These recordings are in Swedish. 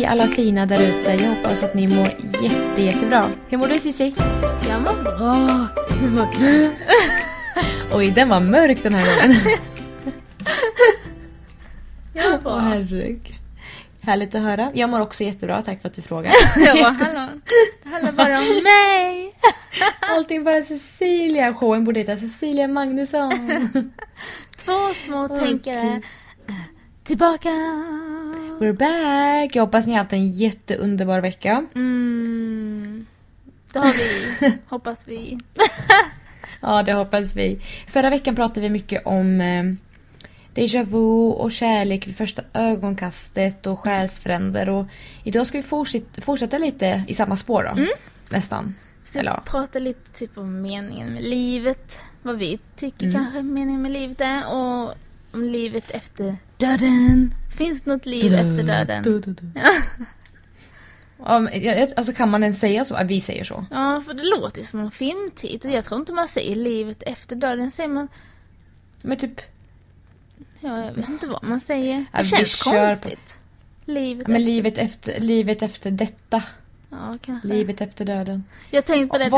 Hej alla fina där ute. Jag hoppas att ni mår jättebra. Hur mår du, Cissi? Jag mår bra. Oj, den var mörk den här gången. Jag mår bra. Herregud. Härligt att höra. Jag mår också jättebra, tack för att du frågar. Jag bara, hallå. Det handlar bara om mig. Allting bara Cecilia. Showen borde heta Cecilia Magnusson. Två små tänkare. Tillbaka. We're back. Jag hoppas ni har haft en jätteunderbar vecka. Det har vi. Hoppas vi. Ja, det hoppas vi. Förra veckan pratade vi mycket om déjà vu och kärlek vid första ögonkastet och själsfränder. Och idag ska vi fortsätta lite i samma spår då. Nästan. Så prata lite typ om meningen med livet. Vad vi tycker kanske meningen med livet är. Och om livet efter döden. Finns det något liv efter döden? Ja. Alltså kan man ens säga så? Vi säger så. Ja, för det låter som en filmtitel. Jag tror inte man säger livet efter döden. Säger man... Men typ... Ja, jag vet inte vad man säger. Ja, det känns konstigt. Men livet efter detta. Ja, kanske. Livet efter döden. Jag tänkte på det.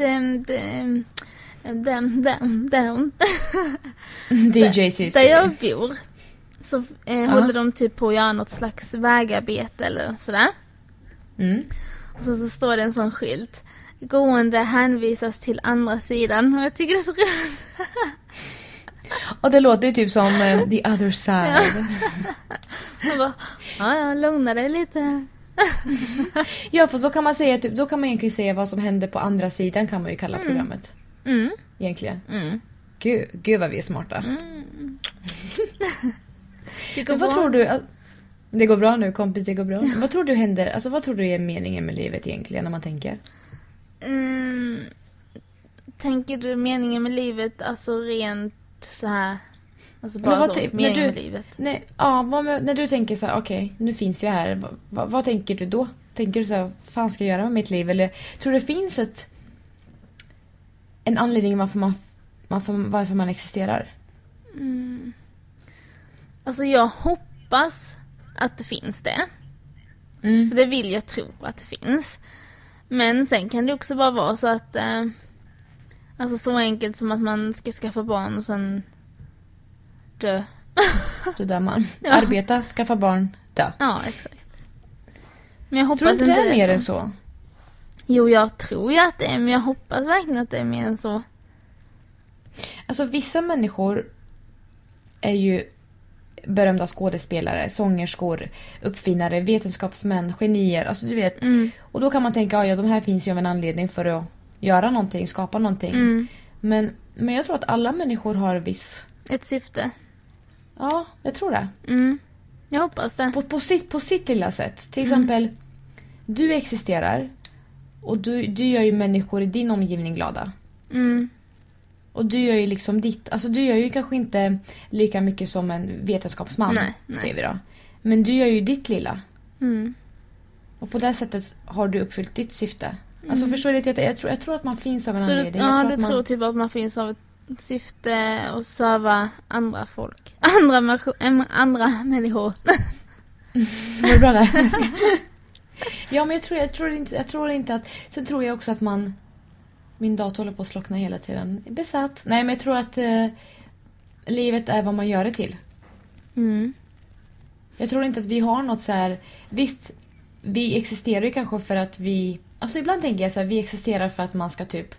DJ Cissi. Där jag bor så håller de typ på att göra något slags vägarbete eller sådär. Och så står det en sån skylt. Gående hänvisas till andra sidan. Och jag tycker det är så roligt. Och det låter ju typ som the other side. Jag bara, ja, lugna dig lite. Ja, för då kan man säga typ, då kan man egentligen säga vad som händer på andra sidan, kan man ju kalla programmet. Egentligen. Gud vad vi är smarta. Vad tror du? Det går bra nu, kompis, det går bra. Vad tror du händer? Alltså vad tror du är meningen med livet egentligen när man tänker? Tänker du meningen med livet alltså rent så här, alltså bara så meningen med livet? Nej, ja, när du tänker så här, okej, nu finns jag här. Vad tänker du då? Tänker du så här, vad fan ska jag göra med mitt liv? Eller tror du det finns en anledning varför man existerar? Alltså jag hoppas att det finns det. För det vill jag tro att det finns. Men sen kan det också bara vara så att alltså så enkelt som att man ska skaffa barn och sen dö. Då dör man. Ja. Arbeta, skaffa barn, dö. Ja, exakt. Men jag hoppas tror inte det är mer än så? Jo, jag tror ju att det är, men jag hoppas verkligen att det är mer än så. Alltså vissa människor är ju berömda skådespelare, sångerskor, uppfinnare, vetenskapsmän, genier, alltså du vet. Och då kan man tänka, ja, de här finns ju av en anledning för att göra någonting, skapa någonting. Men jag tror att alla människor har ett syfte. Ja, jag tror det. Jag hoppas det. På sitt lilla sätt. Till exempel, du existerar och du gör ju människor i din omgivning glada. Och du gör ju liksom ditt, alltså du gör ju kanske inte lika mycket som en vetenskapsman, nej. Säger vi då. Men du gör ju ditt lilla. Och på det sättet har du uppfyllt ditt syfte. Alltså förstår du det? Jag tror att man finns av en anledning. Du tror typ att man finns av ett syfte att serva andra folk. Andra människor. Var det bra där? Ja, men jag tror inte att... Sen tror jag också att man... Min dator håller på att slockna hela tiden. Besatt. Nej, men jag tror att livet är vad man gör det till. Jag tror inte att vi har något så här... Visst, vi existerar ju kanske för att vi... Alltså ibland tänker jag så här, vi existerar för att man ska typ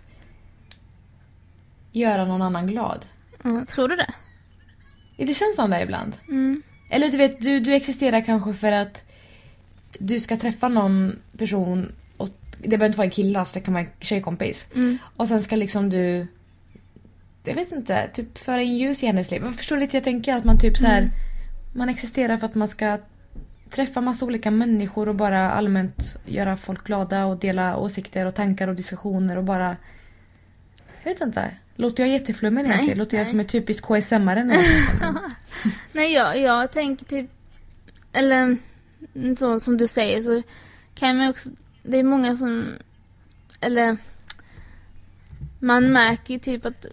göra någon annan glad. Tror du det? Det känns som det ibland. Eller du vet, du existerar kanske för att du ska träffa någon person, och det behöver inte vara en kille, så det kan vara en tjejkompis. Och sen ska liksom du, jag vet inte, typ föra in ljus i hennes liv. Förstår du lite, jag tänker att man typ så här, man existerar för att man ska träffa massa olika människor och bara allmänt göra folk glada och dela åsikter och tankar och diskussioner och bara, jag vet inte. Låter jag jätteflummig när jag säger? Låter jag som en typisk KSM-are? Nej, jag tänker typ, eller så som du säger, så kan man också, det är många som, eller man märker ju typ att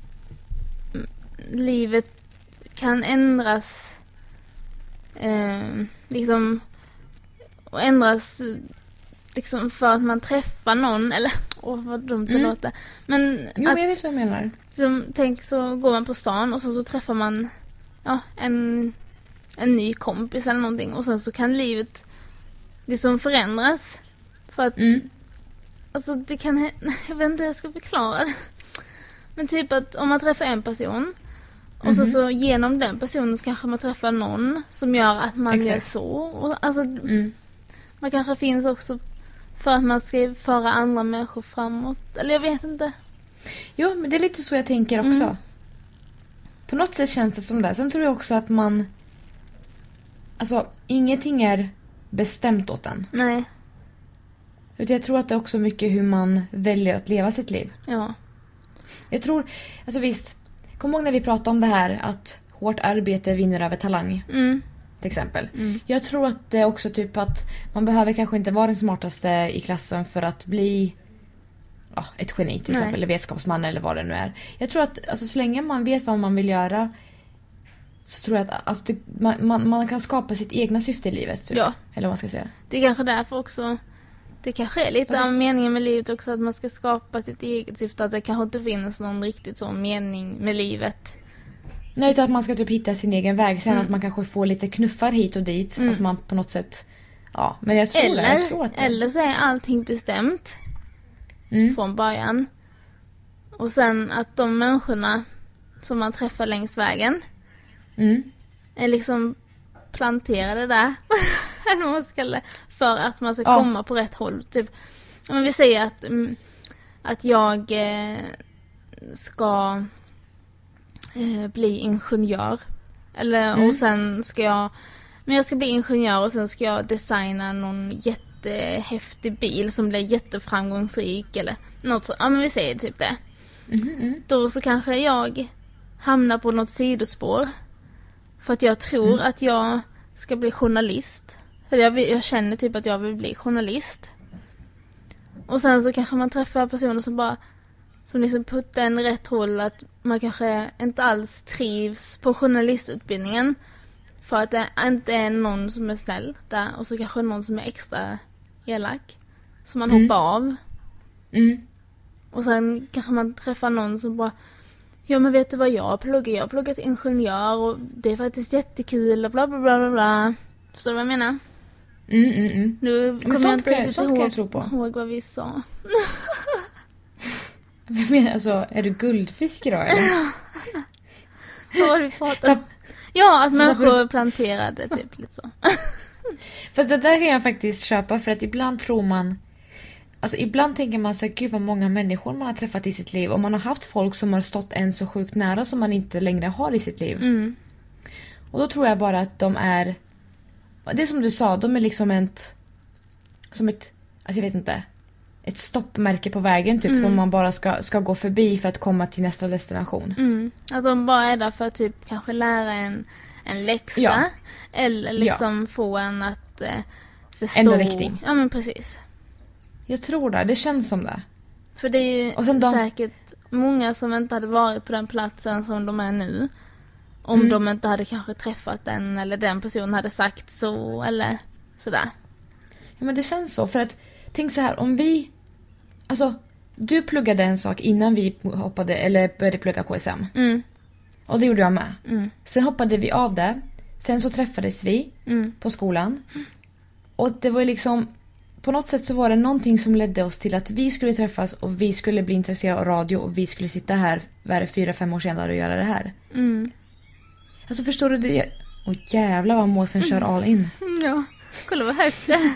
livet kan ändras liksom och ändras liksom för att man träffar någon, eller vad dumt det låter. Men jo, men jag vet vad jag menar. Liksom, tänk så går man på stan och så träffar man en ny kompis eller någonting, och sen så kan livet liksom förändras för att alltså det kan, jag vet inte hur jag ska förklara det. Men typ att om man träffar en person och så genom den personen så kanske man träffar någon som gör att man gör så. Och alltså, man kanske finns också för att man ska föra andra människor framåt. Eller jag vet inte. Jo, men det är lite så jag tänker också. På något sätt känns det som det. Sen tror jag också att man... Alltså, ingenting är bestämt åt en. Nej. Jag tror att det är också mycket hur man väljer att leva sitt liv. Ja. Jag tror... Alltså visst, kom ihåg när vi pratade om det här att hårt arbete vinner över talang. Till exempel. Jag tror att det är också typ att man behöver kanske inte vara den smartaste i klassen för att bli ett geni till exempel, eller vetenskapsman eller vad det nu är. Jag tror att alltså, så länge man vet vad man vill göra så tror jag att alltså, man kan skapa sitt egna syfte i livet. Typ. Ja. Eller vad man ska säga. Det är kanske därför också, det kanske är lite av meningen med livet också, att man ska skapa sitt eget syfte, att det kanske inte finns någon riktigt sån mening med livet. Nej, utan att man ska typ hitta sin egen väg. Sen att man kanske får lite knuffar hit och dit. Att man på något sätt... Ja, men jag tror eller så är allting bestämt från början. Och sen att de människorna som man träffar längs vägen är liksom planterade där. Eller vad man ska, för att man ska komma på rätt håll. Typ, om vi säger att jag ska... bli ingenjör. Eller och sen ska jag ska bli ingenjör och sen ska jag designa någon jättehäftig bil som blir jätteframgångsrik eller något så. Ja, men vi säger typ det. Då så kanske jag hamnar på något sidospår för att jag tror att jag ska bli journalist. För jag känner typ att jag vill bli journalist. Och sen så kanske man träffar personer som liksom puttar en rätt håll, att man kanske inte alls trivs på journalistutbildningen för att det inte är någon som är snäll där, och så kanske någon som är extra elak som man hoppar av. Och sen kanske man träffar någon som bara, ja men vet du vad jag pluggar? Jag har pluggat ingenjör och det är faktiskt jättekul och bla bla bla bla bla. Förstår du vad jag menar? Nu kommer jag inte riktigt ihåg vad vi sa. Men alltså, är du guldfisk idag eller? Vad var det vi pratade om? Ja, att människor planterade typ lite så. Fast det där kan jag faktiskt köpa, för att ibland tror man... Alltså ibland tänker man sig, gud vad många människor man har träffat i sitt liv. Och man har haft folk som har stått en så sjukt nära som man inte längre har i sitt liv. Och då tror jag bara att de är... Det är som du sa, de är liksom ett... Alltså jag vet inte... Ett stoppmärke på vägen typ, som man bara ska gå förbi för att komma till nästa destination. Att de bara är där för att typ kanske lära en läxa eller liksom få en att förstå. Ändra riktning. Ja, men precis. Jag tror det känns som det. För det är ju säkert många som inte hade varit på den platsen som de är nu. Om de inte hade kanske träffat den, eller den personen hade sagt så eller sådär. Ja, men det känns så, för att tänk så här, om vi... Alltså, du pluggade en sak innan vi hoppade eller började plugga KSM. Och det gjorde jag med. Sen hoppade vi av det. Sen så träffades vi på skolan. Och det var liksom... På något sätt så var det någonting som ledde oss till att vi skulle träffas och vi skulle bli intresserade av radio och vi skulle sitta här 4-5 år senare och göra det här. Alltså förstår du det? Åh jävlar vad måsen kör all in. Ja, kolla vad högt det.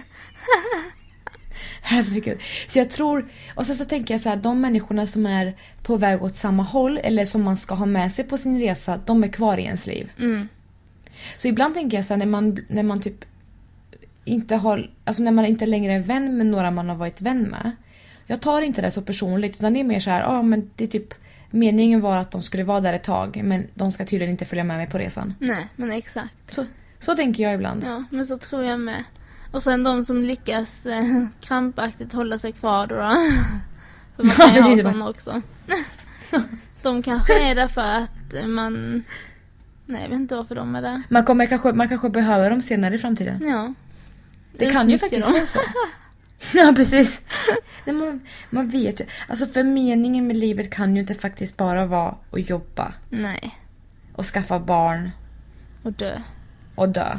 Herregud. Så jag tror, och sen så tänker jag så här, de människorna som är på väg åt samma håll eller som man ska ha med sig på sin resa, de är kvar i ens liv. Så ibland tänker jag så här, när man typ inte har, alltså när man inte längre är vän med några man har varit vän med. Jag tar inte det så personligt, utan det är mer så här, men det är typ meningen var att de skulle vara där ett tag, men de ska tydligen inte följa med mig på resan. Nej, men exakt. Så tänker jag ibland. Ja, men så tror jag med. Och sen de som lyckas krampaktigt hålla sig kvar då. För man kan ju ha sådana också. De kanske är där för att man... Nej, jag vet inte varför de är där. Man kanske behöver dem senare i framtiden. Ja. Det kan ju faktiskt vara så. Ja, precis. Man vet ju. Alltså för meningen med livet kan ju inte faktiskt bara vara att jobba. Nej. Och skaffa barn. Och dö.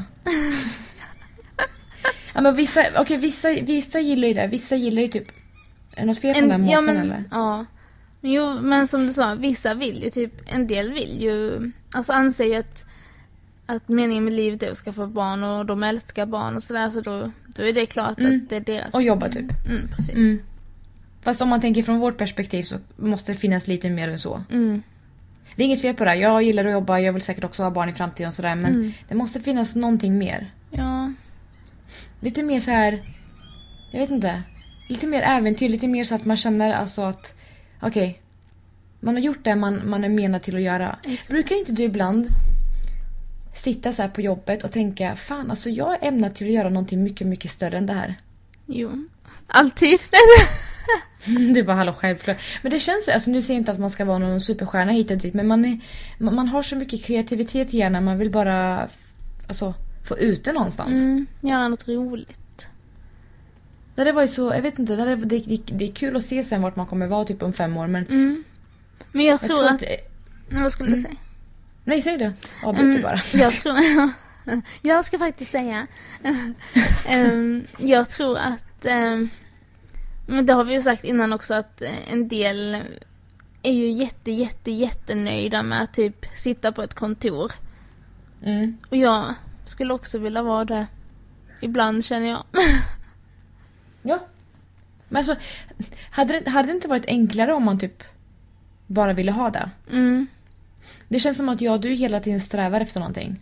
Ja, men vissa gillar ju det. Vissa gillar ju typ... Är det något fel på den måsen eller? Ja. Jo, men som du sa, vissa vill ju typ... En del vill ju... Alltså anser ju att meningen med livet är att skaffa barn och de älskar barn och sådär, så då är det klart att det är deras... Och jobba typ. Precis. Fast om man tänker från vårt perspektiv så måste det finnas lite mer än så. Det är inget fel på det. Jag gillar att jobba, jag vill säkert också ha barn i framtiden och sådär, men det måste finnas någonting mer. Ja. Lite mer så här, jag vet inte, lite mer äventyr, lite mer så att man känner alltså att okej, man har gjort det man är menad till att göra. Brukar inte du ibland sitta så här på jobbet och tänka, fan alltså jag är ämnad till att göra någonting mycket, mycket större än det här? Jo, alltid. Du bara, hallå, självklart. Men det känns ju, alltså nu säger jag inte att man ska vara någon superstjärna hit och dit, men man har så mycket kreativitet i hjärnan, man vill bara alltså få ut det någonstans. Göra något roligt. Det var ju så, jag vet inte, det är kul att se sen vart man kommer vara typ om 5 år, men... Men jag tror att... Vad skulle du säga? Nej, säg det. Avbryt du bara. Jag ska faktiskt säga... jag tror att... men det har vi ju sagt innan också, att en del är ju jättenöjda med att typ sitta på ett kontor. Och jag skulle också vilja vara det. Ibland känner jag. Ja. Men alltså, hade det inte varit enklare om man typ bara ville ha det? Det känns som att du hela tiden strävar efter någonting.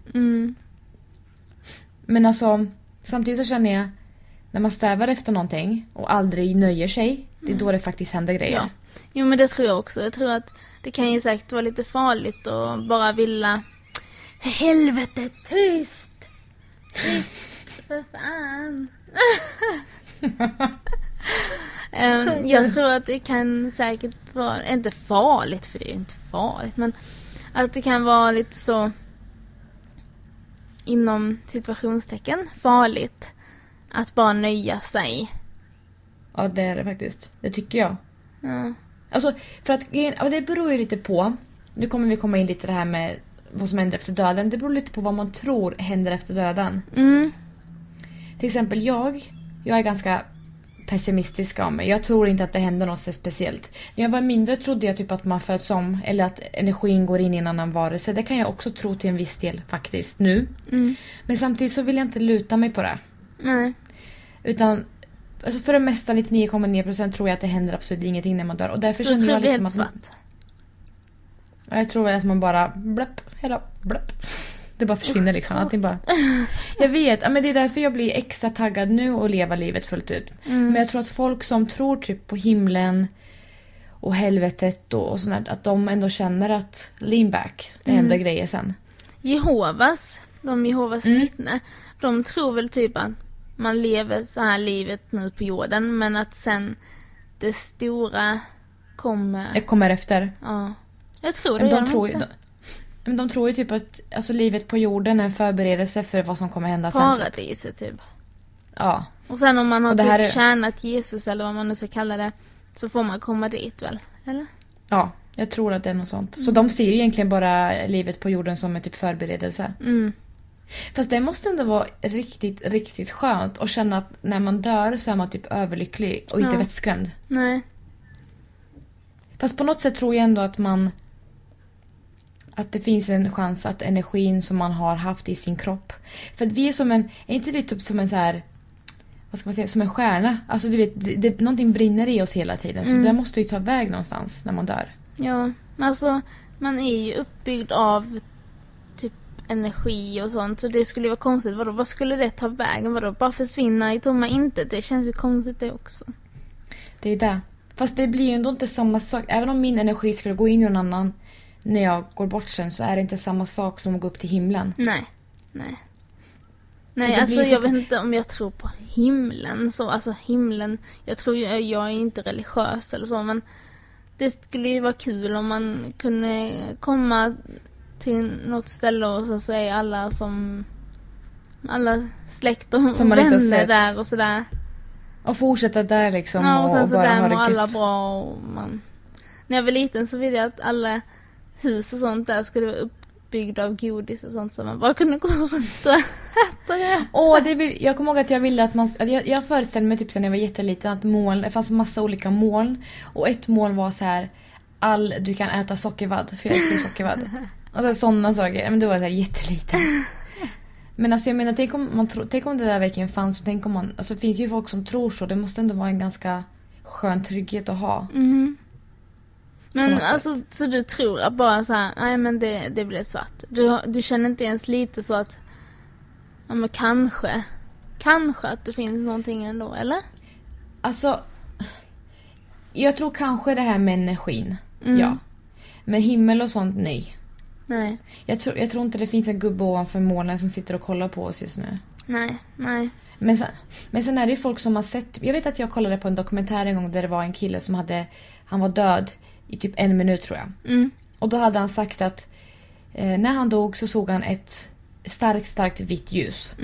Men alltså, samtidigt så känner jag, när man strävar efter någonting och aldrig nöjer sig, det är då det faktiskt händer grejer. Ja. Jo, men det tror jag också. Jag tror att det kan ju säkert vara lite farligt att bara vilja... Helvete, tyst! Tyst, för fan! Jag tror att det kan säkert vara... Inte farligt, för det är ju inte farligt, men att det kan vara lite så... Inom situationstecken farligt att bara nöja sig. Ja, det är det faktiskt. Det tycker jag. Ja. Alltså, för att det beror ju lite på. Nu kommer vi komma in lite det här med vad som händer efter döden. Det beror lite på vad man tror händer efter döden. Till exempel jag är ganska pessimistisk av mig. Jag tror inte att det händer något så speciellt. När jag var mindre trodde jag typ att man föds om, eller att energin går in i en annan varelse. Det kan jag också tro till en viss del faktiskt nu. Men samtidigt så vill jag inte luta mig på det. Nej. Utan alltså för det mesta 99,9% tror jag att det händer absolut ingenting när man dör. Och därför känner jag liksom att jag tror att man bara blapp. Det bara försvinner liksom. Allting bara... Jag vet, men det är därför jag blir extra taggad nu och leva livet fullt ut. Men jag tror att folk som tror typ på himlen och helvetet och sånt, att de ändå känner att lean back, det händer grejer sen. Jehovas vittne, de tror väl typ att man lever så här livet nu på jorden, men att sen det stora kommer... Det kommer efter. Ja. Jag tror det. De tror ju typ att alltså, livet på jorden är en förberedelse för vad som kommer hända sen. Paradiset typ. Ja. Och sen om man har typ tjänat Jesus eller vad man nu ska kalla det, så får man komma dit väl, eller? Ja, jag tror att det är något sånt. Så de ser ju egentligen bara livet på jorden som en typ förberedelse. Fast det måste ändå vara riktigt, riktigt skönt att känna att när man dör så är man typ överlycklig och inte vettskrämd. Nej. Fast på något sätt tror jag ändå att det finns en chans att energin som man har haft i sin kropp. För att vi är som är inte vi typ som en så här, vad ska man säga, som en stjärna. Alltså du vet, någonting brinner i oss hela tiden. Så det måste ju ta väg någonstans när man dör. Ja, alltså man är ju uppbyggd av typ energi och sånt. Så det skulle ju vara konstigt. Vad skulle det ta vägen? Vadå? Bara försvinna i tomma intet? Det känns ju konstigt det också. Det är det. Fast det blir ju ändå inte samma sak. Även om min energi skulle gå in i någon annan när jag går bort sen, så är det inte samma sak som att gå upp till himlen. Nej, alltså jag vet inte om jag tror på himlen. Så, alltså himlen, jag är inte religiös eller så, men det skulle ju vara kul om man kunde komma till något ställe och så säger alla som alla släkt och som man inte har vänner sett. där och sådär. Och fortsätta där liksom. Ja, och sen så bara där ha mår det alla gött. bra. Och när jag var liten så ville jag att alla hus och sånt där skulle vara uppbyggda av godis och sånt, så man bara kunde gå runt och äta det. Jag kommer ihåg att jag ville att jag föreställde mig typ sen när jag var jätteliten att det fanns massa olika moln. Och ett moln var så här: du kan äta sockervadd, för jag älskar sockervadd. Alltså sådana saker. Men då var jag så här jätteliten. Men alltså jag menar, tänk om det där verkligen fanns, så tänk om man, alltså det finns ju folk som tror så, det måste ändå vara en ganska skön trygghet att ha. Mm. Men alltså, så du tror att bara så här, nej men det blir svart. Du känner inte ens lite så att, ja men kanske att det finns någonting ändå, eller? Alltså, jag tror kanske det här med energin, ja. Men himmel och sånt, nej. Nej. Jag tror inte det finns en gubbe ovanför molnen som sitter och kollar på oss just nu. Nej. Men sen är det ju folk som har sett... Jag vet att jag kollade på en dokumentär en gång där det var en kille som han var död i typ 1 minut, tror jag. Och då hade han sagt att när han dog så såg han ett starkt vitt ljus.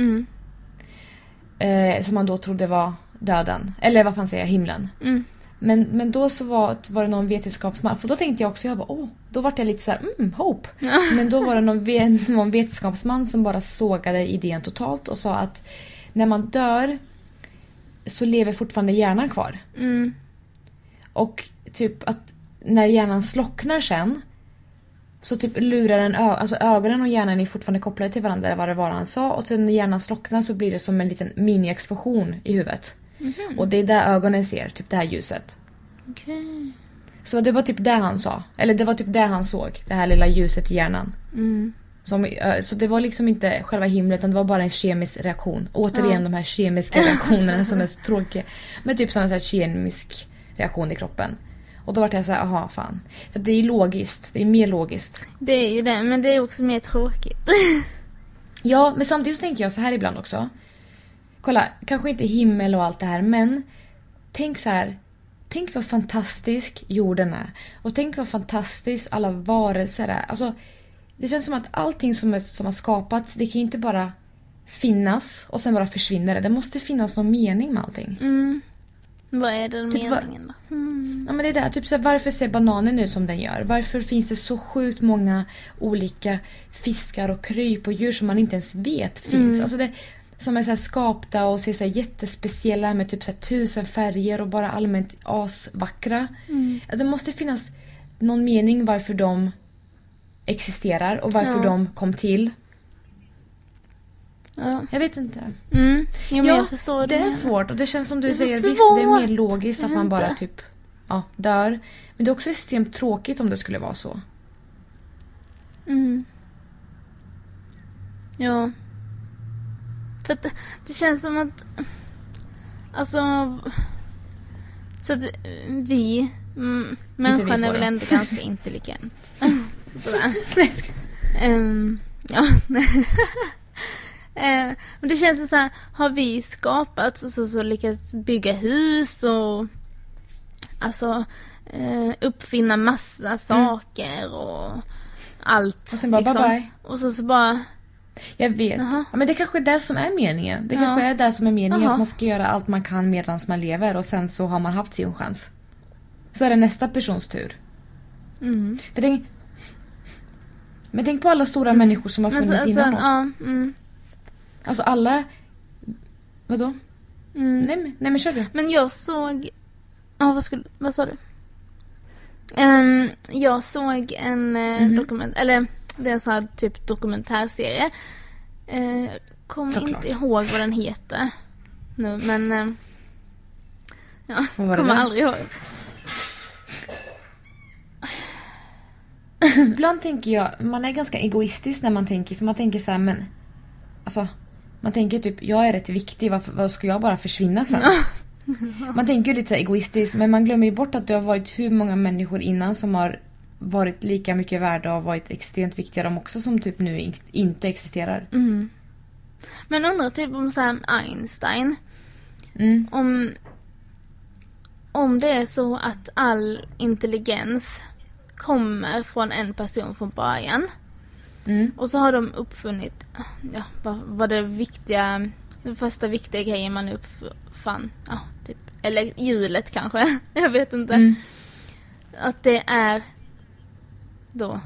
Som han då trodde var döden. Eller vad fan säger jag, himlen. Men då så var det någon vetenskapsman. För då tänkte jag också, då var jag lite så här, hope. Ja. Men då var det någon vetenskapsman som bara sågade idén totalt och sa att när man dör så lever fortfarande hjärnan kvar. Och typ att när hjärnan slocknar sen, så typ lurar alltså ögonen och hjärnan är fortfarande kopplade till varandra, vad det var han sa. Och sen när hjärnan slocknar så blir det som en liten mini-explosion i huvudet. Och det är där ögonen ser, typ det här ljuset. Okej. Så det var typ det han sa. Eller det var typ det han såg, det här lilla ljuset i hjärnan. Så det var liksom inte själva himlen, utan det var bara en kemisk reaktion. Återigen de här kemiska reaktionerna som är så tråkiga. Men typ sån här kemisk reaktion i kroppen. Och då var jag så här, aha, fan. För det är logiskt, det är mer logiskt. Det är ju det, men det är också mer tråkigt. Ja, men samtidigt så tänker jag så här ibland också. Kolla, kanske inte himmel och allt det här, men tänk så här. Tänk vad fantastisk jorden är. Och tänk vad fantastisk alla varelser är. Alltså, det känns som att allting som har skapats, det kan ju inte bara finnas och sen bara försvinner det. Det måste finnas någon mening med allting. Vad är den typ meningen då? Ja, men det är där. Typ så här, varför ser bananen ut som den gör? Varför finns det så sjukt många olika fiskar och kryp och djur som man inte ens vet finns? Alltså det som är så här skapta och ser så här jättespeciella med typ så här 1000 färger och bara allmänt asvackra. Det måste finnas någon mening varför de existerar och varför de kom till. Ja. Jag vet inte. Jag förstår det är svårt och det känns som du det säger, visst det är mer logiskt att man bara typ dör. Men det är också extremt tråkigt om det skulle vara så. Ja. För att det känns som att alltså så att vi människan är väl ändå ganska intelligent. Sådär. Ja. Men det känns så här, har vi skapat så lyckats bygga hus och alltså uppfinna massa saker och allt. Och sen bara liksom. bye. Och så bara jag vet. Ja, men det kanske är det som är meningen. Det kanske är det som är meningen. Att man ska göra allt man kan medan man lever. Och sen så har man haft sin chans. Så är det nästa persons tur. Men tänk på alla stora människor som har funnits innan oss. Alltså alla... Vadå? Nej men kör du. Men jag såg... vad sa du? Jag såg en dokument... Eller det är en sån här typ dokumentärserie. Kommer inte ihåg vad den heter nu, men kommer aldrig ihåg. Ibland tänker jag, man är ganska egoistisk när man tänker, för man tänker så här, men alltså, man tänker typ, jag är rätt viktig, vad ska jag bara försvinna sen? Man tänker ju lite så här egoistiskt, men man glömmer ju bort att det har varit hur många människor innan som har varit lika mycket värda och varit extremt viktiga de också, som typ nu inte existerar. Men undrar typ om så här Einstein, om det är så att all intelligens kommer från en person från början, Och så har de uppfunnit, vad den första viktiga grejen man uppfann. Ja, typ, eller hjulet kanske, jag vet inte. Att det är då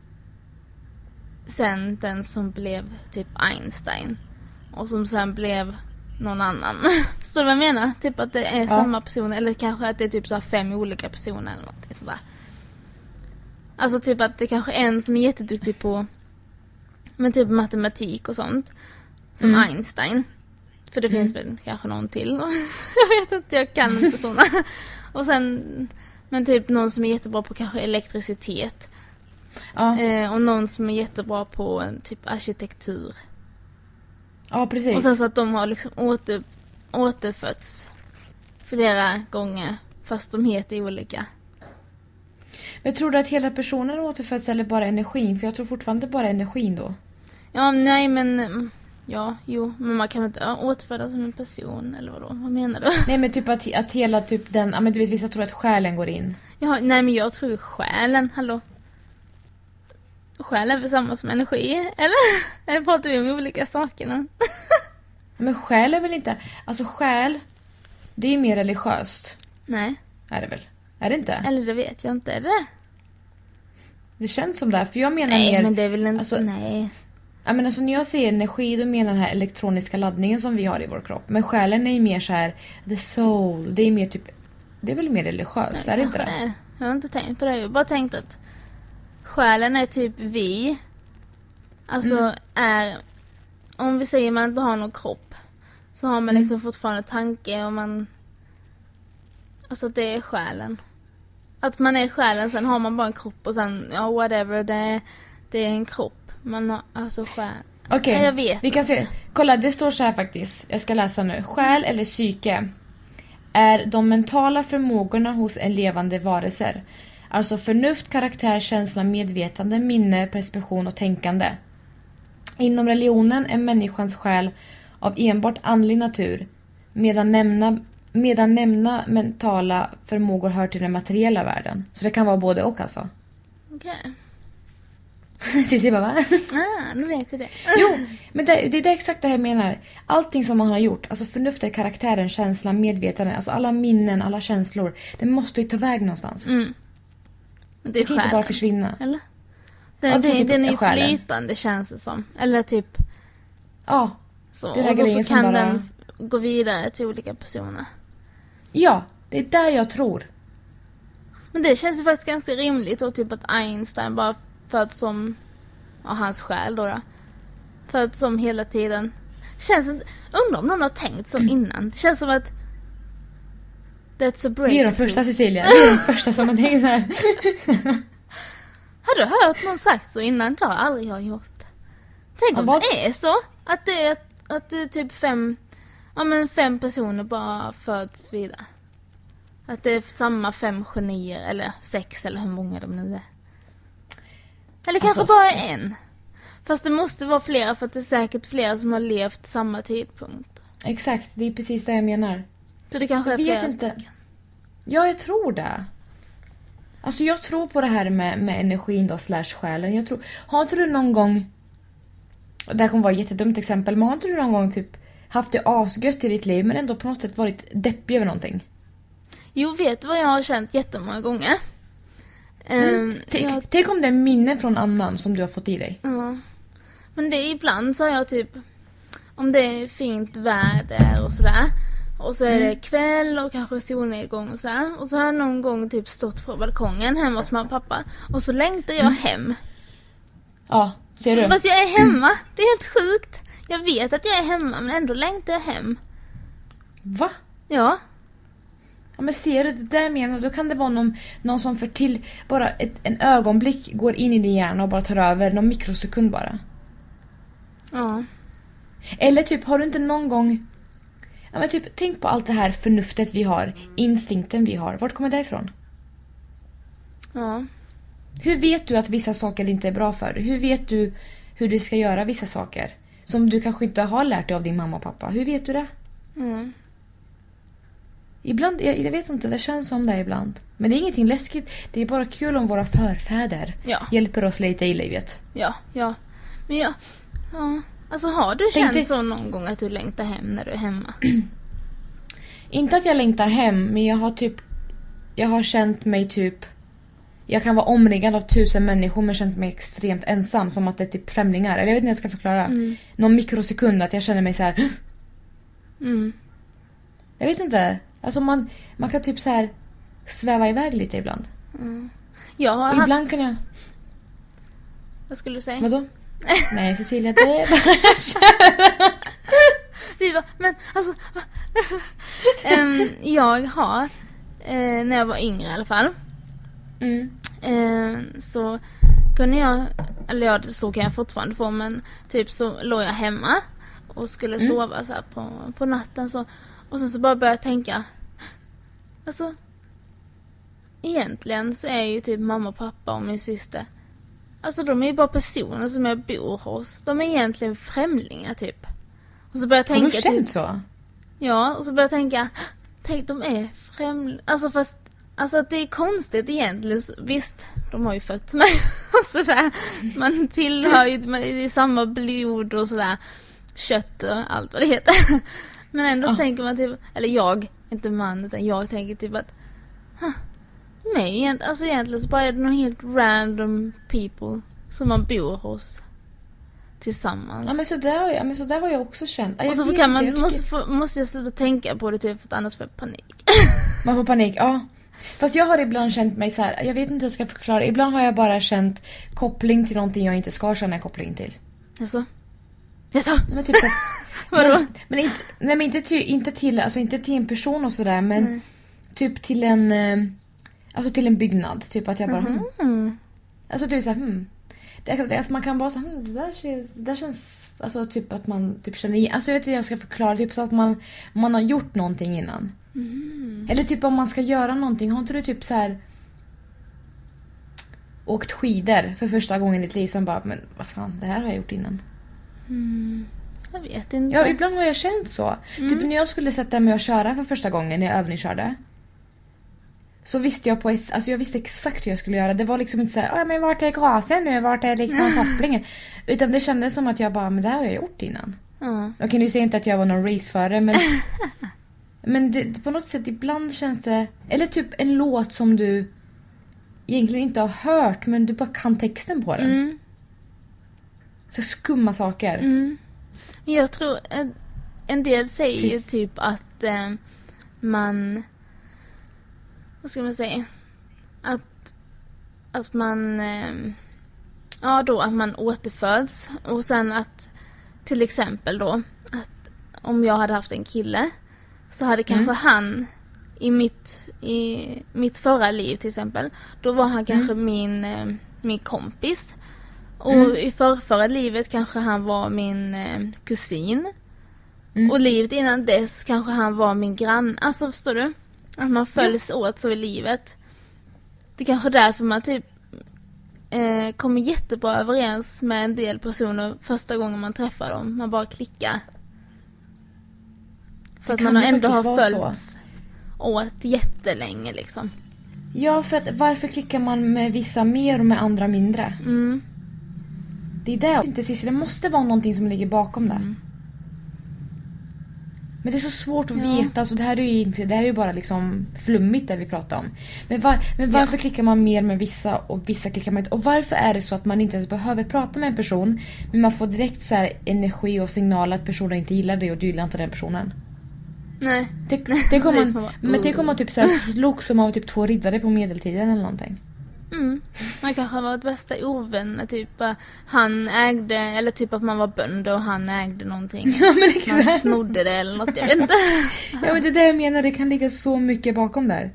sen den som blev typ Einstein. Och som sen blev någon annan. Så vad jag menar? Typ att det är samma person. Eller kanske att det är typ så 5 olika personer eller något sådär. Alltså typ att det kanske är en som är jätteduktig på men typ matematik och sånt. Som Einstein. För det finns väl kanske någon till. Jag vet inte, jag kan inte såna. Och sen, men typ någon som är jättebra på kanske elektricitet. Och någon som är jättebra på typ arkitektur. Ja, precis. Och sen så att de har liksom återfötts flera gånger. Fast de heter olika. Men tror du att hela personen återföds eller bara energin? För jag tror fortfarande bara energin då. Ja, nej men... Ja, jo, men man kan väl inte återfödas som en person, eller vadå? Vad menar du? Nej, men typ att hela typ den... Ja, men du vet, vissa tror att själen går in. Ja, nej men jag tror själen, hallå? Själ är väl samma som energi, eller? Eller pratar vi om olika saker nu? Men själ är väl inte... Alltså själ, det är ju mer religiöst. Nej. Är det väl? Är det inte? Eller det vet jag inte, är det? Det känns som det, för jag menar nej, mer... men det är väl inte... Alltså, nej. Ja, men alltså när jag säger energi, då menar den här elektroniska laddningen som vi har i vår kropp. Men själen är ju mer så här, the soul, det är mer typ, det är väl mer religiöst, är det inte det? Nej, jag har inte tänkt på det, jag har bara tänkt att själen är typ vi. Alltså är, om vi säger man inte har någon kropp, så har man liksom fortfarande tanke och man, alltså det är själen. Att man är själen, sen har man bara en kropp och sen, ja whatever, det är en kropp. Man har alltså själ. Okej, jag vet vi kan inte. se. Kolla, det står så här faktiskt. Jag ska läsa nu. Själ eller psyke är de mentala förmågorna hos en levande varelser. Alltså förnuft, karaktär, känsla, medvetande, minne, perception och tänkande. Inom religionen är människans själ av enbart andlig natur, medan nämna mentala förmågor hör till den materiella världen. Så det kan vara både och alltså. Okej. Cissi bara, va? Nu vet jag det. Jo, men det är exakt det här jag menar. Allting som man har gjort, alltså förnuftet, karaktären, känslan, medvetandet, alltså alla minnen, alla känslor, det måste ju ta väg någonstans. Det kan inte bara försvinna. Eller? Den Den är flytande, känns det som. Eller typ... Ja, så. Det Och så kan bara... den gå vidare till olika personer. Ja, det är där jag tror. Men det känns ju faktiskt ganska rimligt. Och typ att Einstein bara föds som... Ja, hans själ då. Föds som hela tiden. Känns inte... Undrar om någon har tänkt så innan. Det känns som att... That's a breakthrough. Vi är de första, Cecilia. Vi är de första som har tänkt så här. Har du hört någon sagt så innan? Det har aldrig jag gjort. Tänk om det är så. Att det är typ 5 personer bara föds vidare. Att det är samma 5 genier. Eller 6 eller hur många de nu är. Eller kanske alltså, bara en. Fast det måste vara flera, för att det är säkert flera som har levt samma tidpunkt. Exakt, det är precis det jag menar. Så det kanske är flera. Inte. Ja, jag tror det. Alltså jag tror på det här med energin då, /själen. Har inte du någon gång, och det här kommer vara ett jättedumt exempel, men har inte du någon gång typ haft det asgött i ditt liv men ändå på något sätt varit deppig över någonting? Jo, vet du vad jag har känt jättemånga gånger? Tänk om det är minnen från annan som du har fått i dig. Ja. Men det är ibland så har jag typ, om det är fint väder och sådär, och så är det kväll och kanske solnedgång och sådär, och så har jag någon gång typ stått på balkongen hemma hos mamma och pappa, och så längtar jag hem. Ja, ser du? Fast jag är hemma, det är helt sjukt. Jag vet att jag är hemma, men ändå längtar jag hem. Va? Ja. Ja, men ser du, det där menar, då kan det vara någon som för till bara en ögonblick går in i din hjärna och bara tar över, någon mikrosekund bara. Ja. Eller typ, har du inte någon gång, ja men typ, tänk på allt det här förnuftet vi har, instinkten vi har, vart kommer det ifrån? Ja. Hur vet du att vissa saker inte är bra för dig? Hur vet du hur du ska göra vissa saker som du kanske inte har lärt dig av din mamma och pappa? Hur vet du det? Ibland, jag vet inte, det känns som det ibland. Men det är ingenting läskigt. Det är bara kul om våra förfäder hjälper oss lite i livet. Ja. Men ja, alltså har du känt så någon gång att du längtar hem när du är hemma? Inte att jag längtar hem, men jag har känt mig typ, jag kan vara omringad av 1000 människor men känt mig extremt ensam, som att det är typ främlingar. Eller jag vet inte hur jag ska förklara. Någon mikrosekund att jag känner mig så här. Jag vet inte. Alltså man kan typ så här sväva iväg lite ibland. Ibland kan jag... Vad skulle du säga? Vadå? Nej, Cecilia, det är Vi var, men alltså jag har när jag var yngre i alla fall så kunde jag, eller ja, så kan jag fortfarande få, men typ så låg jag hemma och skulle sova så här på natten så, och sen så bara började jag tänka, alltså egentligen så är ju typ mamma och pappa och min syster, alltså de är ju bara personer som jag bor hos. De är egentligen främlingar typ. Och så börjar jag tänka... Har du känt typ, så? Ja, och så börjar jag tänka... Tänk, de är främlingar. Alltså fast... Alltså att det är konstigt egentligen. Visst, de har ju fött mig. Och sådär. Man tillhör ju i samma blod och sådär. Kött och allt vad det heter. Men ändå så tänker man typ... Eller jag, inte man, utan jag tänker typ att... Alltså egentligen så bara är det någon helt random people som man bor hos tillsammans. Ja, men så där har jag också känt. Och så kan man måste jag sluta tänka på det typ, för att annars får jag panik. Man får panik, ja. Fast jag har ibland känt mig så här, jag vet inte hur jag ska förklara. Ibland har jag bara känt koppling till någonting jag inte ska känna koppling till. Jaså? Men typ så. Vadå? Men inte till en person och sådär, men typ till en alltså till en byggnad, typ att jag bara alltså typ så här, det att man kan bara så det där känns, alltså typ att man typ känner igen, alltså jag vet inte hur jag ska förklara, typ så att man har gjort någonting innan. Eller typ om man ska göra någonting, har inte du typ så här åkt skidor för första gången i ditt liv, som bara, men vad fan, det här har jag gjort innan. Jag vet inte. Ja, ibland har jag känt så. Typ när jag skulle sätta mig och köra för första gången när jag övningskörde, så visste jag jag visste exakt hur jag skulle göra. Det var liksom inte så här, men vart är gasen nu? Vart är liksom kopplingen? Utan det kändes som att jag bara, men det här har jag gjort innan. Jag kan ju säga inte att jag var någon raceförare, men men det, på något sätt ibland känns det, eller typ en låt som du egentligen inte har hört, men du bara kan texten på den. Så skumma saker. Jag tror en del säger ju typ att man, vad ska man säga, att man att man återföds, och sen att till exempel då att om jag hade haft en kille, så hade kanske han i mitt förra liv till exempel, då var han kanske min kompis, och i förra livet kanske han var min kusin, och livet innan dess kanske han var min grann. Alltså förstår du? Att man följs åt så i livet. Det är kanske därför man typ kommer jättebra överens med en del personer första gången man träffar dem. Man bara klickar. För att man ändå har följts åt jättelänge liksom. Ja, för att varför klickar man med vissa mer och med andra mindre? Det är det. Inte Cissi, det måste vara någonting som ligger bakom det. Men det är så svårt att veta. Alltså, det här är ju bara liksom flummigt det vi pratar om. Men varför klickar man mer med vissa och vissa klickar man inte? Och varför är det så att man inte ens behöver prata med en person, men man får direkt så här energi och signal att personen inte gillar dig och du gillar inte den personen? Nej. Tänk om man typ så här slog som av typ 2 riddare på medeltiden eller någonting. Man kanske har varit bästa ovänner, typ han ägde, eller typ att man var bönder och han ägde någonting. Ja, men exakt. Man snodde det eller något, jag vet inte. Ja, men det är det jag menar, det kan ligga så mycket bakom där.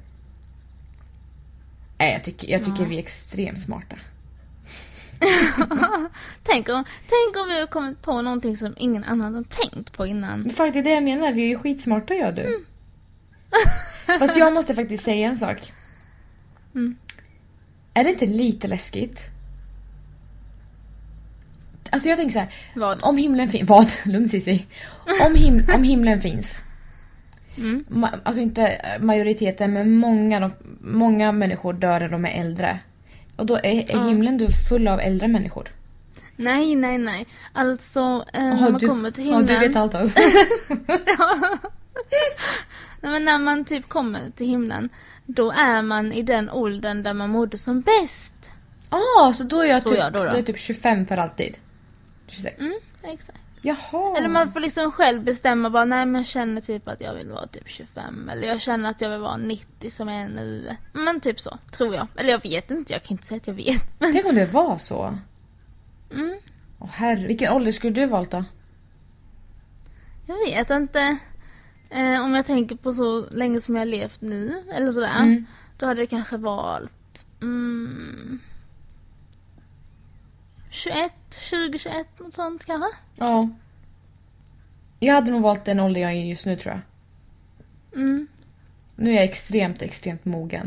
Nej, jag tycker vi är extremt smarta. Tänk om vi har kommit på någonting som ingen annan har tänkt på innan. Men faktiskt det jag menar, vi är ju skitsmarta, gör du. Fast jag måste faktiskt säga en sak. Är det inte lite läskigt? Alltså jag tänker så här, vad? Om himlen finns, vad? Lugn Cissi. Om himlen finns. Alltså inte majoriteten, men många människor dör när de är äldre. Och då är himlen då full av äldre människor. Nej. Alltså, när man kommer till himlen... Ja, du vet allt alltså. Nej, men när man typ kommer till himlen, då är man i den åldern där man mådde som bäst. Så då är jag Tror typ, jag då. Då är jag typ 25 för alltid. 26. Exakt. Jaha. Eller man får liksom själv bestämma bara, nej men jag känner typ att jag vill vara typ 25. Eller jag känner att jag vill vara 90 som jag är nu. Men typ så, tror jag. Eller jag vet inte, jag kan inte säga att jag vet. Men... Tänk om det var så. Herre, vilken ålder skulle du valt då? Jag vet inte. Om jag tänker på så länge som jag har levt nu, eller sådär. Då hade jag kanske valt 20-21, något sånt kanske. Ja. Jag hade nog valt den ålder jag är just nu, tror jag. Nu är jag extremt mogen.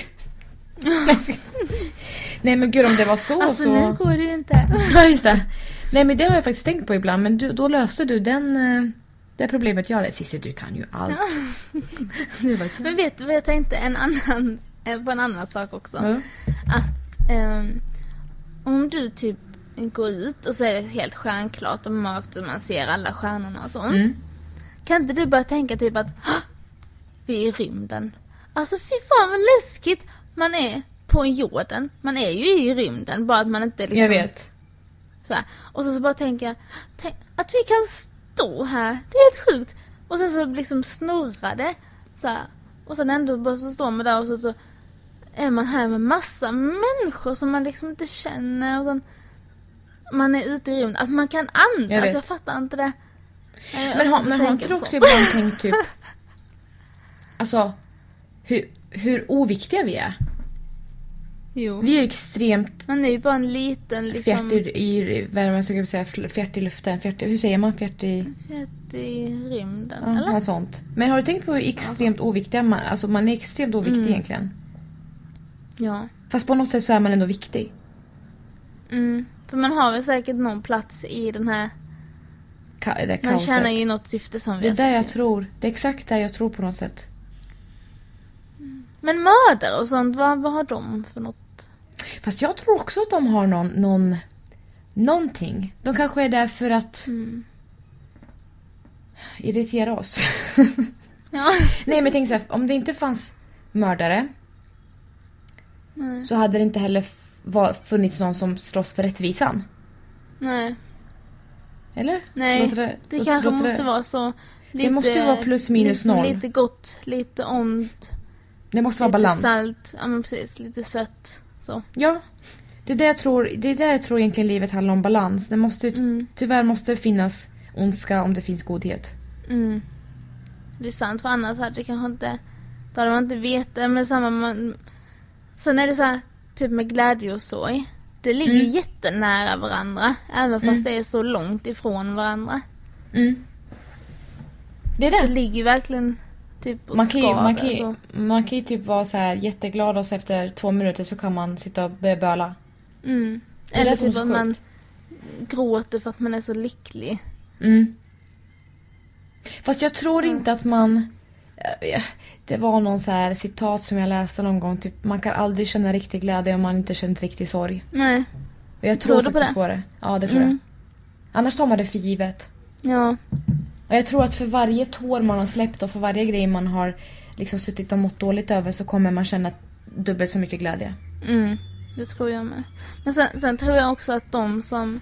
Nej men gud, om det var så alltså, så... nu går det ju inte. Ja, just det. Nej men det har jag faktiskt tänkt på ibland. Men då löste du det problemet jag hade. Cissi, du kan ju allt. Men vet du vad jag tänkte? På en annan sak också. Att om du typ går ut och så är det helt stjärnklart och mörkt och man ser alla stjärnorna och sånt. Kan inte du bara tänka typ att vi är i rymden? Alltså fy fan vad läskigt. Man är på jorden. Man är ju i rymden. Bara att man inte liksom... Jag vet. Så här. Och så bara tänker jag att vi kan stå här. Det är helt sjukt. Och sen så liksom snurrar det. Så här. Och sen ändå bara så står man där och så är man här med massa människor som man liksom inte känner. Och sen man är ute i rymden. Att man kan andas. Jag fattar inte det. Men har inte du också ibland tänkt typ... Alltså, hur oviktiga vi är. Jo. Vi är ju extremt... Man är ju bara en liten liksom... Fjärt i luften. Hur säger man? Fjärt i rymden, eller? Ja, sånt. Men har du tänkt på hur extremt oviktiga man... Alltså man är extremt oviktig egentligen. Ja. Fast på något sätt så är man ändå viktig. För man har väl säkert någon plats i den här... Man känner ju något syfte som vi har. Det är där jag tror. Det är exakt där jag tror på något sätt. Men mördare och sånt, vad har de för något? Fast jag tror också att de har någonting. De kanske är där för att irritera oss. Ja. Nej, men tänk så här, om det inte fanns mördare så hade det inte heller funnits någon som slåss för rättvisan. Nej. Eller? Nej, det kanske måste vara så. Lite, det måste vara plus minus liksom noll. Lite gott, lite ont. Det måste vara balans. Lite salt, ja men precis, lite sött. Så. Ja, det är där jag tror egentligen livet handlar om balans. Det måste, tyvärr måste det finnas ondska om det finns godhet. Det är sant, för annars hade det kanske inte... Då hade man inte vetat, men sen är det så här, typ med glädje och sorg. Det ligger ju jättenära varandra, även fast det är så långt ifrån varandra. Det är det. Det ligger ju verkligen typ och man kan ju typ vara så här jätteglad och så efter 2 minuter så kan man sitta och böla. Eller typ att man gråter för att man är så lycklig. Fast jag tror inte att man... Det var någon så här citat som jag läste någon gång. Typ, man kan aldrig känna riktig glädje om man inte känt riktig sorg. Nej. Och jag tror faktiskt på det. Ja, det tror jag. Annars tar man det för givet. Ja. Och jag tror att för varje tår man har släppt och för varje grej man har liksom suttit och mått dåligt över så kommer man känna dubbelt så mycket glädje. Det tror jag med. Men sen tror jag också att de som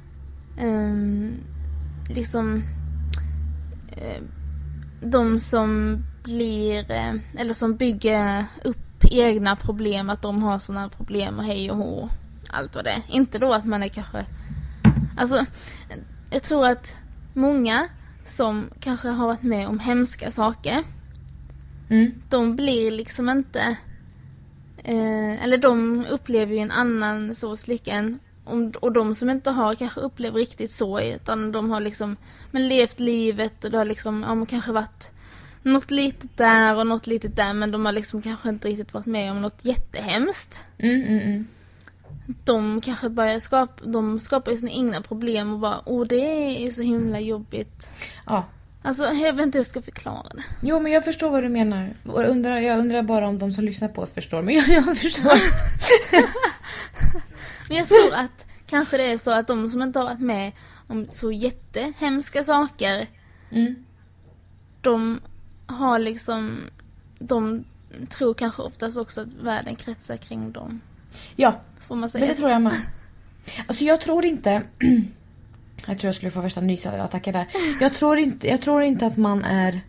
de som blir eller som bygger upp egna problem, att de har sådana problem och hej och hå, allt vad det är. Inte då att man är kanske... Alltså, jag tror att många som kanske har varit med om hemska saker, de blir liksom inte... eller de upplever ju en annan sorts lycka och de som inte har kanske upplever riktigt så, utan de har liksom levt livet och det har liksom kanske varit något litet där och något litet där, men de har liksom kanske inte riktigt varit med om något jättehemskt. De kanske börjar skapar sina egna problem och bara, det är så himla jobbigt. Ja. Alltså, jag vet inte hur jag ska förklara det. Jo, men jag förstår vad du menar. Och jag undrar bara om de som lyssnar på oss förstår. Men jag förstår. Men jag tror att Kanske det är så att de som inte har varit med om så jättehemska saker, de har liksom, de tror kanske oftast också att världen kretsar kring dem. Ja, får man säga. Men det tror jag med. Alltså jag tror inte... Jag tror jag skulle få värsta nysattacker där. Jag tror inte att man är...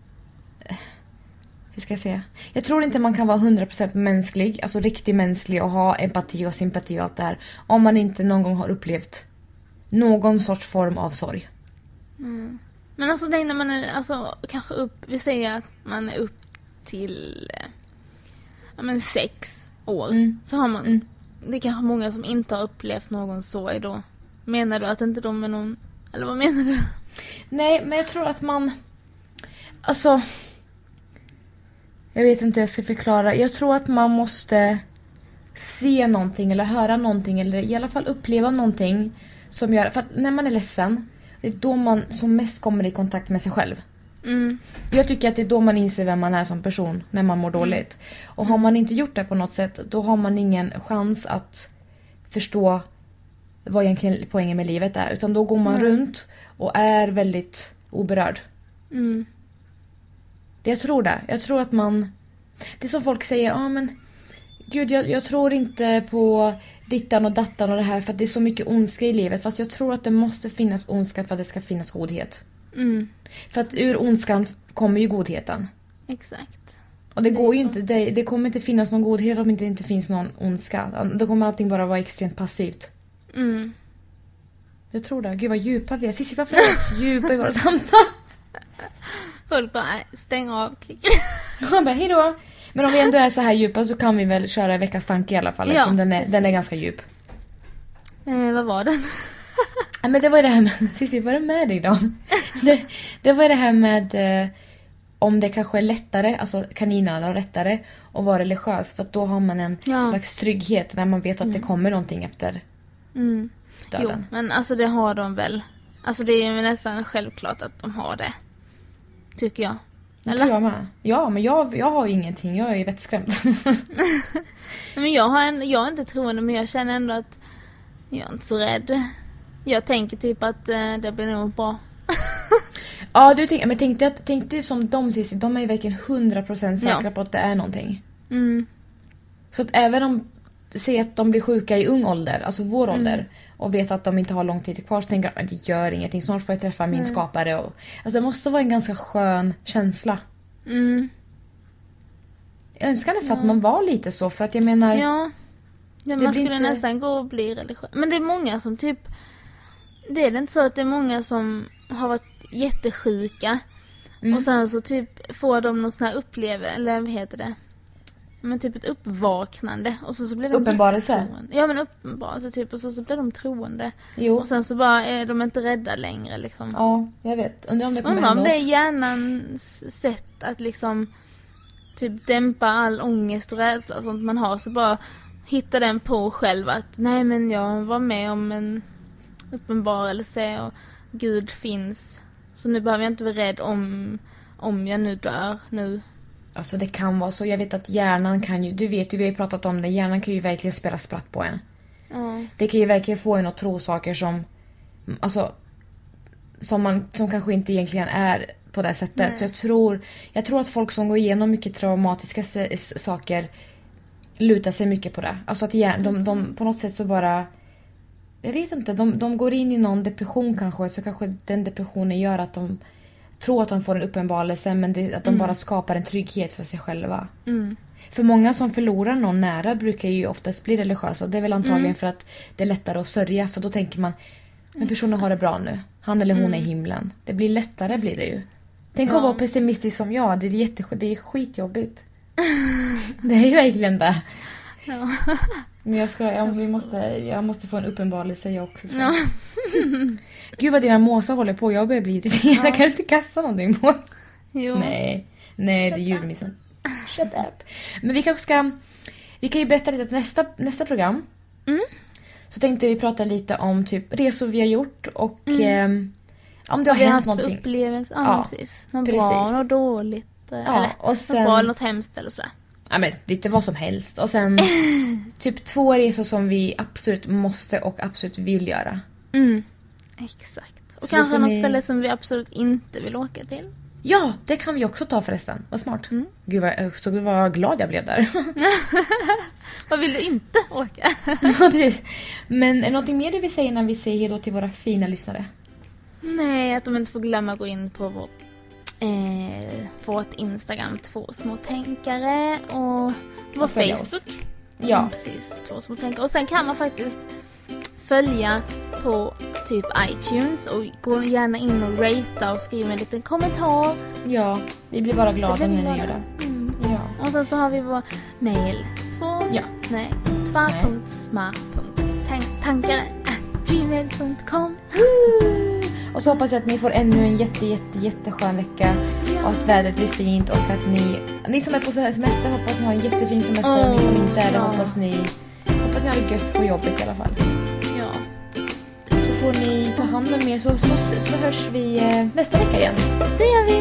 Hur ska jag säga? Jag tror inte man kan vara 100% mänsklig. Alltså riktigt mänsklig och ha empati och sympati och allt det här. Om man inte någon gång har upplevt någon sorts form av sorg. Mm. Men alltså när man är kanske vi säger att man är upp till 6 år. Så har man... Det är kanske många som inte har upplevt någon sorg då. Menar du att inte de är någon... Eller vad menar du? Nej, men jag tror att man... Alltså... Jag vet inte hur jag ska förklara. Jag tror att man måste se någonting eller höra någonting. Eller i alla fall uppleva någonting som gör... För att när man är ledsen, det är då man som mest kommer i kontakt med sig själv. Jag tycker att det är då man inser vem man är som person när man mår dåligt. Och har man inte gjort det på något sätt, då har man ingen chans att förstå vad egentligen poängen med livet är. Utan då går man runt och är väldigt oberörd. Jag tror det. Jag tror att man... Det är som folk säger, men... Gud, jag tror inte på dittan och dattan och det här för att det är så mycket ondska i livet. Fast jag tror att det måste finnas ondska för att det ska finnas godhet. För att ur ondskan kommer ju godheten. Exakt. Och det går ju inte, det kommer inte finnas någon godhet om det inte finns någon ondska. Då kommer allting bara vara extremt passivt. Jag tror det. Gud vad djupa vi är. Cissi, varför är vi så djupa i våra samtal? Folk bara, stäng av, klick. Han bara, hejdå. Men om vi ändå är så här djupa så kan vi väl köra veckans tanke i alla fall. Ja, den är ganska djup. Vad var den? Men det var det här med... Cissi, vad är det med dig då? Det var det här med... om det kanske är lättare, alltså kaninöron lättare att vara religiös. För att då har man en slags trygghet när man vet att det kommer någonting efter döden. Jo, men alltså det har de väl. Alltså det är nästan självklart att de har det. Tycker jag. Eller? Det tror jag med. Ja, men jag har ingenting. Jag är ju vettskrämd. Men jag är inte troende, men jag känner ändå att jag är inte så rädd. Jag tänker typ att det blir nog bra. Ja, men tänk dig som de Cissi, de är ju verkligen 100% säkra på att det är någonting. Så att även om säger att de blir sjuka i ung ålder, alltså vår ålder, och vet att de inte har lång tid kvar, så tänker att det gör ingenting, snart får jag träffa min skapare. Och, alltså det måste vara en ganska skön känsla. Jag önskar nästan att man var lite så, för att jag menar... Ja man skulle nästan gå och bli religiös. Men det är många som typ... Det är inte så att det är många som har varit jättesjuka och sen så typ får de någon sån här upplevelse, eller vad heter det? Men typ ett uppvaknande och så blir de uppenbarelse. Ja, men uppenbarelse typ, och så blir de troende. Jo. Och sen så bara är de inte rädda längre liksom. Ja, jag vet. Undrar om det kommer hända oss. Om det är hjärnans sätt att liksom typ dämpa all ångest och rädsla och sånt man har, så bara hitta den på själv att nej, men jag var med om en uppenbarelse och Gud finns. Så nu behöver jag inte vara rädd om jag nu dör nu. Alltså det kan vara så. Jag vet att hjärnan kan ju... Du vet ju, vi har ju pratat om det. Hjärnan kan ju verkligen spela spratt på en. Det kan ju verkligen få en att tro saker som... Alltså... Som kanske inte egentligen är på det sättet. Nej. Så jag tror att folk som går igenom mycket traumatiska saker lutar sig mycket på det. Alltså att de på något sätt så bara... Jag vet inte. De går in i någon depression kanske. Så kanske den depressionen gör att de... tror att de får en uppenbarelse, men att de bara skapar en trygghet för sig själva. För många som förlorar någon nära brukar ju oftast bli religiösa, och det är väl antagligen för att det är lättare att sörja, för då tänker man, men personen har det bra nu, han eller hon är i himlen. Det blir lättare, blir det ju. Tänk att vara pessimistisk som jag, det är skitjobbigt. Det är ju verkligen det. Ja. Men jag måste få en uppenbarelse jag också, tror jag. Gud vad dina måsar håller på. Jag börjar bli irriterad. Jag kan inte kasta någonting på. Jo. Nej, det är julmissen. Shut up. Men vi kan ju berätta lite att nästa program. Så tänkte vi prata lite om typ resor vi har gjort och om det har hänt någonting. Upplevelse, precis. Något bra och dåligt. Eller och sen, något bra eller något hemskt eller sådär. Ja, men lite vad som helst. Och sen typ 2 resor som vi absolut måste och absolut vill göra. Exakt. Och Så kanske får något ni- ställe som vi absolut inte vill åka till. Ja, det kan vi också ta förresten. Vad smart. Gud vad glad jag blev där. Vad vill du inte åka? Ja, precis. Men är det någonting mer det vi säger när vi säger hej då till våra fina lyssnare? Nej, att de inte får glömma att gå in på vårt Instagram 2 små tänkare och vår Och följa oss. Facebook. Ja. Precis, 2 små tänkare. Och sen kan man faktiskt följa på typ iTunes och gå gärna in och ratea och skriva en liten kommentar. Ja, vi blir bara glada Det blir när ni vi gör glada. det. Ja. Och sen så har vi vår mail. Ja. Tankare@gmail.com. Och så hoppas jag att ni får ännu en jätteskön vecka. Och att vädret blir fint. Och att ni som är på semester hoppas att ni har en jättefin semester. Och ni som inte är det hoppas ni har det gött på jobbet i alla fall. Ja. Så får ni ta hand om er så hörs vi nästa vecka igen. Det gör vi.